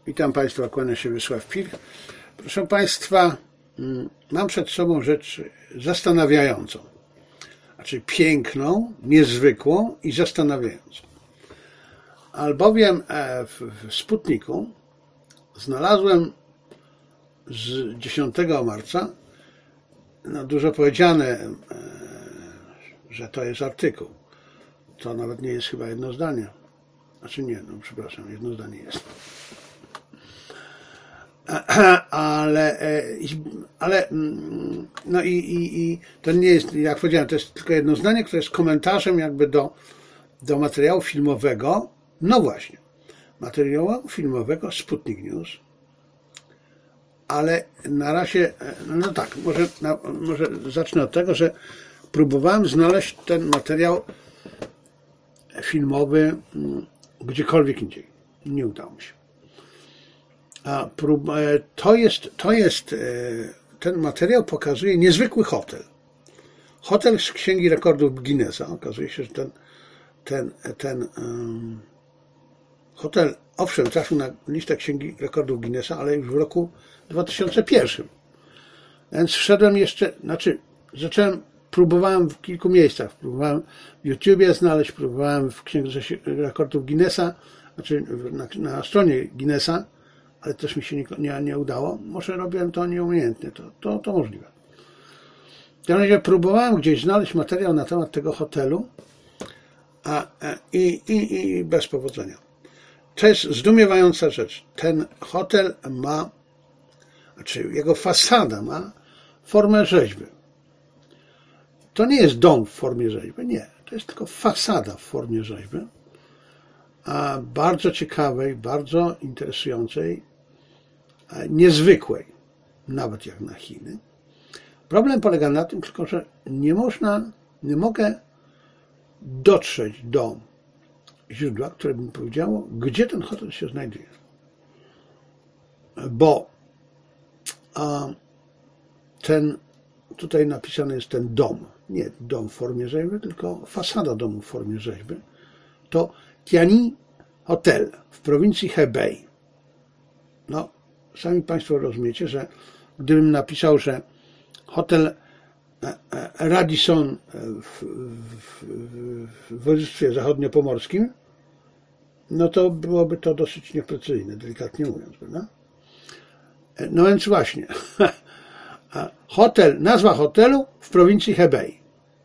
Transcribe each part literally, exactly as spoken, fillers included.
Witam Państwa, kłania się Wiesław Pilch. Proszę Państwa, mam przed sobą rzecz zastanawiającą. Znaczy piękną, niezwykłą i zastanawiającą. Albowiem w Sputniku znalazłem z dziesiątego marca, no dużo powiedziane, że to jest artykuł. To nawet nie jest chyba jedno zdanie. Znaczy nie, no przepraszam, jedno zdanie jest. Ale, ale no i, i, i to nie jest, jak powiedziałem, to jest tylko jedno zdanie, które jest komentarzem jakby do, do materiału filmowego, no właśnie, materiału filmowego Sputnik News, ale na razie, no tak, może, na, może zacznę od tego, że próbowałem znaleźć ten materiał filmowy gdziekolwiek indziej. Nie udało mi się. A prób, to jest, to jest, ten materiał pokazuje niezwykły hotel. Hotel z Księgi Rekordów Guinnessa. Okazuje się, że ten, ten, ten um, hotel, owszem, trafił na listę Księgi Rekordów Guinnessa, ale już w roku dwa tysiące pierwszym. Więc wszedłem jeszcze, znaczy zacząłem, próbowałem w kilku miejscach. Próbowałem w YouTubie znaleźć, próbowałem w Księdze Rekordów Guinnessa, znaczy na, na stronie Guinnessa, ale też mi się nie, nie, nie udało. Może robiłem to nieumiejętnie, to, to, to możliwe. W każdym razie próbowałem gdzieś znaleźć materiał na temat tego hotelu a, i, i, i bez powodzenia. To jest zdumiewająca rzecz. Ten hotel ma, znaczy jego fasada ma formę rzeźby. To nie jest dom w formie rzeźby, nie. To jest tylko fasada w formie rzeźby, a bardzo ciekawej, bardzo interesującej, niezwykłej, nawet jak na Chiny. Problem polega na tym tylko, że nie można, nie mogę dotrzeć do źródła, które by mi powiedziało, gdzie ten hotel się znajduje. Bo a, ten, tutaj napisany jest ten dom, nie dom w formie rzeźby, tylko fasada domu w formie rzeźby. To Tianyi Hotel w prowincji Hebei. No, sami Państwo rozumiecie, że gdybym napisał, że hotel Radisson w, w, w województwie zachodniopomorskim, no to byłoby to dosyć nieprecyzyjne, delikatnie mówiąc, prawda? No więc właśnie, hotel, nazwa hotelu w prowincji Hebei.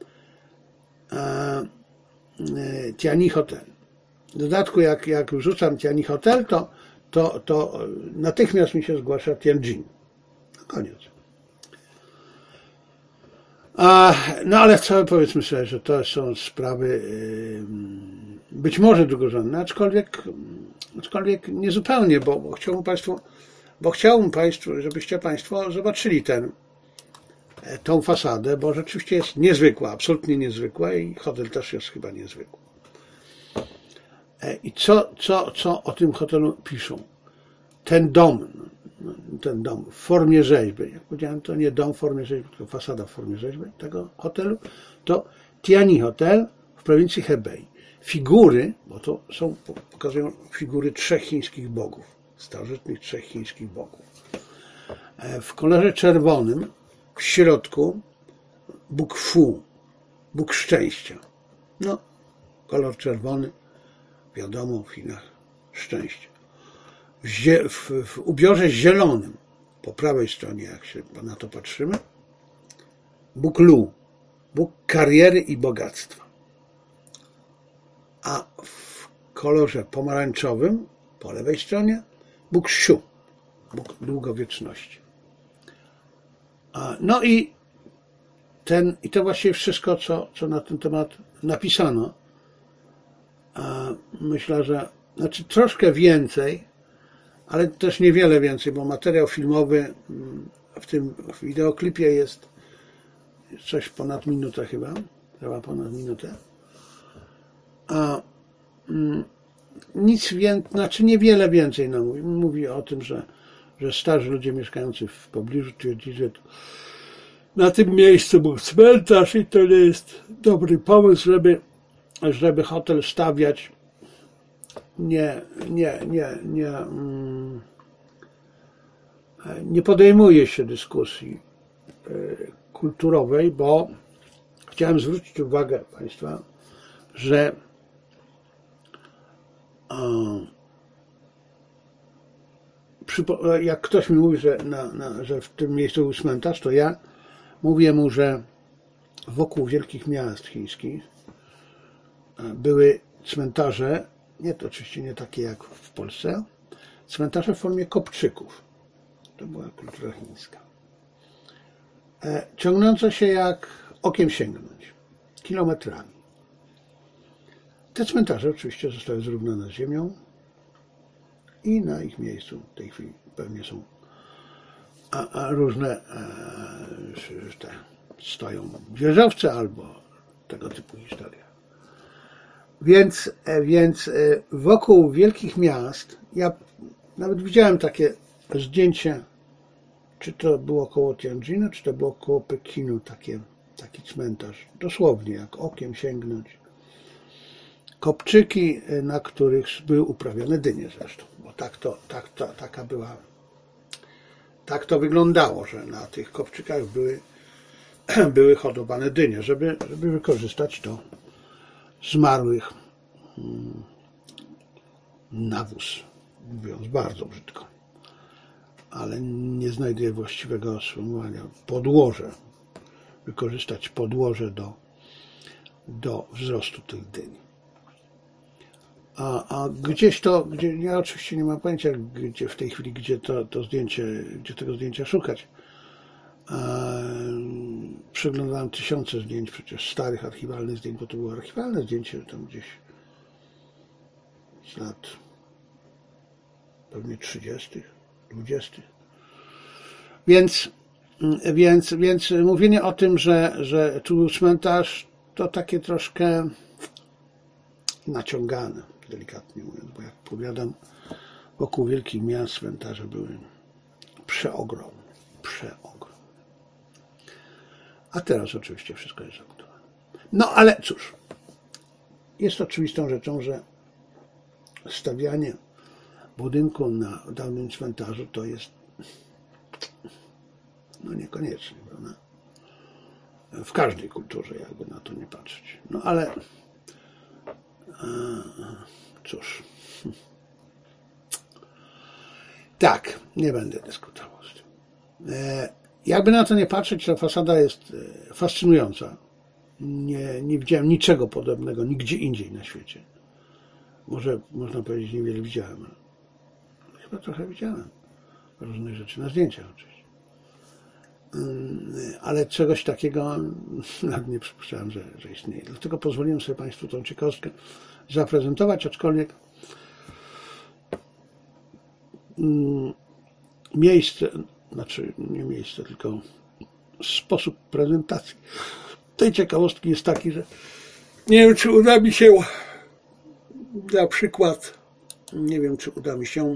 Tianyi Hotel. W dodatku, jak, jak wrzucam Tianyi Hotel, to, to, to natychmiast mi się zgłasza Tianjin. Koniec. A, no ale co, powiedzmy sobie, że to są sprawy yy, być może drugorzędne, aczkolwiek, aczkolwiek niezupełnie, bo, bo chciałbym Państwu, bo chciałbym Państwu, żebyście Państwo zobaczyli ten, tą fasadę, bo rzeczywiście jest niezwykła, absolutnie niezwykła i hotel też jest chyba niezwykły. I co, co, co o tym hotelu piszą? Ten dom, ten dom w formie rzeźby, jak powiedziałem, to nie dom w formie rzeźby, tylko fasada w formie rzeźby tego hotelu, to Tianyi Hotel w prowincji Hebei. Figury, bo to są, pokazują figury trzech chińskich bogów, starożytnych trzech chińskich bogów. W kolorze czerwonym w środku Bóg Fu, Bóg szczęścia. No, kolor czerwony, wiadomo, w Chinach szczęście. W, w, w ubiorze zielonym, po prawej stronie, jak się na to patrzymy, Bóg Lu, Bóg kariery i bogactwa. A w kolorze pomarańczowym, po lewej stronie, Bóg Shu, Bóg długowieczności. A, no i ten, i to właściwie wszystko, co, co na ten temat napisano. A myślę, że znaczy troszkę więcej, ale też niewiele więcej, bo materiał filmowy w tym wideoklipie jest coś ponad minutę chyba, chyba ponad minutę. A nic więcej, znaczy niewiele więcej nam mówi. Mówi o tym, że, że starzy ludzie mieszkający w pobliżu twierdzili, że na tym miejscu był cmentarz i to nie jest dobry pomysł, żeby żeby hotel stawiać. Nie, nie, nie, nie. nie podejmuje się dyskusji kulturowej, bo chciałem zwrócić uwagę Państwa, że jak ktoś mi mówi, że, na, na, że w tym miejscu był cmentarz, to ja mówię mu, że wokół wielkich miast chińskich były cmentarze, nie to oczywiście nie takie jak w Polsce, cmentarze w formie kopczyków. To była kultura chińska. Ciągnące się jak okiem sięgnąć, kilometrami. Te cmentarze oczywiście zostały zrównane z ziemią i na ich miejscu w tej chwili pewnie są a, a różne e, te, stoją wieżowce albo tego typu historie. Więc, więc wokół wielkich miast, ja nawet widziałem takie zdjęcie, czy to było koło Tianjinu, czy to było koło Pekinu, takie, taki cmentarz, dosłownie jak okiem sięgnąć. Kopczyki, na których były uprawiane dynie zresztą, bo tak to, tak to, taka była, tak to wyglądało, że na tych kopczykach były, były hodowane dynie, żeby, żeby wykorzystać to zmarłych nawóz, mówiąc bardzo brzydko, ale nie znajduję właściwego sformułowania. Podłoże, wykorzystać podłoże do, do wzrostu tych dyń. A, a gdzieś to, gdzie, ja oczywiście nie mam pojęcia, gdzie w tej chwili, gdzie to, to zdjęcie, gdzie tego zdjęcia szukać. Przeglądałem tysiące zdjęć, przecież starych archiwalnych zdjęć, bo to było archiwalne zdjęcie tam gdzieś z lat pewnie trzydziestych, dwudziestych. Więc, więc, więc mówienie o tym, że, że tu był cmentarz, to takie troszkę naciągane, delikatnie mówiąc, bo jak powiadam, wokół wielkich miast cmentarze były przeogromne, przeogromne. A teraz oczywiście wszystko jest zabudowane. No ale cóż, jest oczywistą rzeczą, że stawianie budynku na dawnym cmentarzu to jest no niekoniecznie, prawda? W każdej kulturze, jakby na to nie patrzeć. No ale cóż. Tak, nie będę dyskutował z tym. Jakby na to nie patrzeć, ta fasada jest fascynująca. Nie, nie widziałem niczego podobnego nigdzie indziej na świecie. Może można powiedzieć, niewiele widziałem. Ale chyba trochę widziałem różnych rzeczy na zdjęciach oczywiście. Ale czegoś takiego nawet nie przypuszczałem, że, że istnieje. Dlatego pozwoliłem sobie Państwu tą ciekawostkę zaprezentować, aczkolwiek miejsce, znaczy nie miejsce, tylko sposób prezentacji tej ciekawostki jest taki, że nie wiem, czy uda mi się na przykład, nie wiem, czy uda mi się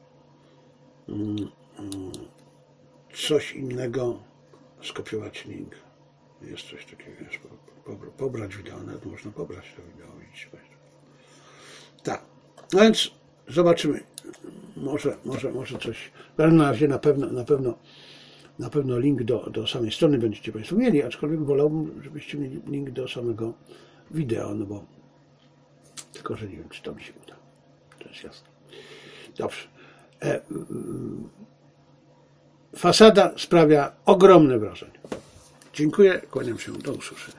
coś innego skopiować link. Jest coś takiego, jest pobrać wideo, nawet można pobrać to wideo, widzicie Państwo. Tak, no więc zobaczymy. Może, może, może coś. W każdym razie na pewno, na pewno, na pewno link do, do samej strony będziecie Państwo mieli, aczkolwiek wolałbym, żebyście mieli link do samego wideo, no bo tylko, że nie wiem, czy to mi się uda. To jest jasne. Dobrze. E, fasada sprawia ogromne wrażenie. Dziękuję, kłaniam się, do usłyszenia.